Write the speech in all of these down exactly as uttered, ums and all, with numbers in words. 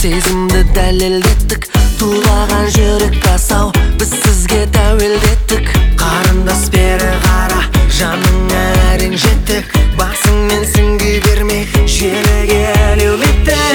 сезімді дәлелдеттік, тулаған жүрек асау, біз сізге тәуелдеттік. Қарындас бері қара, жаныңа әрең жеттік, басыңмен сіңге бермей желіге әлеуметтік.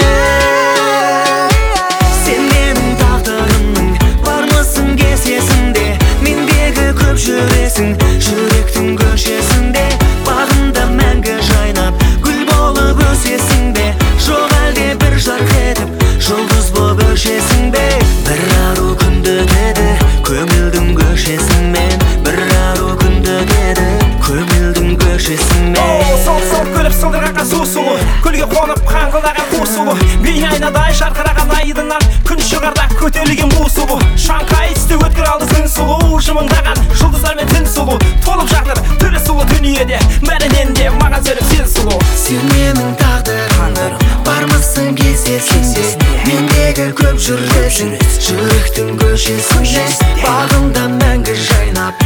Сен менің тағдырымның бармысың кесесінде, мендегі көп жүресің жүректің көшесінде. Бағымда мәңгі жайнап гүл болып өсесің бе, жоқ әлде бір жарқ етіп жұлдыз болып өшесің бе? Бір ару күнді деді көңілдің көшесімен, бір ару күнді деді көңілдің көшесімен. Сол сол көліп сылдырған су сұлу, көлге қонып қаңғылаған қу сұлу, бейне айнадай жарқыраған айдыннан күн шығарда көтерілген бу сұлу. Шаңқай түсте өткір алды зің сұлу, жымыңдаған жұлдыздармен түн сұлу, толып жатыр түрі сұлу дүниеде, бәрінен де маған сөніп сен сұлу. Сен менің тағдырым, бармысың кесесінде, мендегі көп жүресің жүректің көшесінде. Бағымда мәңгі жайнап